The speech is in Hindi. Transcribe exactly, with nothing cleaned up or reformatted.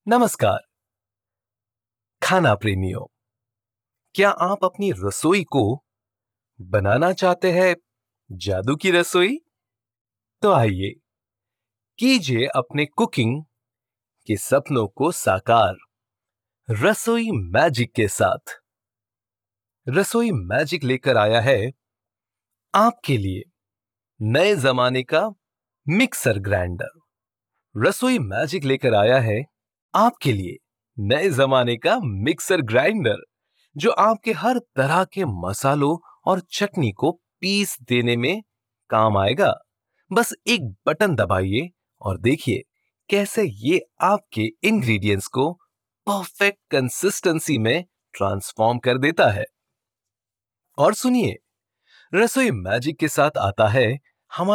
नमस्कार खाना प्रेमियों, क्या आप अपनी रसोई को बनाना चाहते हैं जादू की रसोई? तो आइए कीजिए अपने कुकिंग के सपनों को साकार रसोई मैजिक के साथ। रसोई मैजिक लेकर आया है आपके लिए नए जमाने का मिक्सर ग्राइंडर। रसोई मैजिक लेकर आया है आपके लिए नए जमाने का मिक्सर ग्राइंडर जो आपके हर तरह के मसालों और चटनी को पीस देने में काम आएगा। बस एक बटन दबाइए और देखिए कैसे ये आपके इंग्रेडिएंट्स को परफेक्ट कंसिस्टेंसी में ट्रांसफॉर्म कर देता है। और सुनिए, रसोई मैजिक के साथ आता है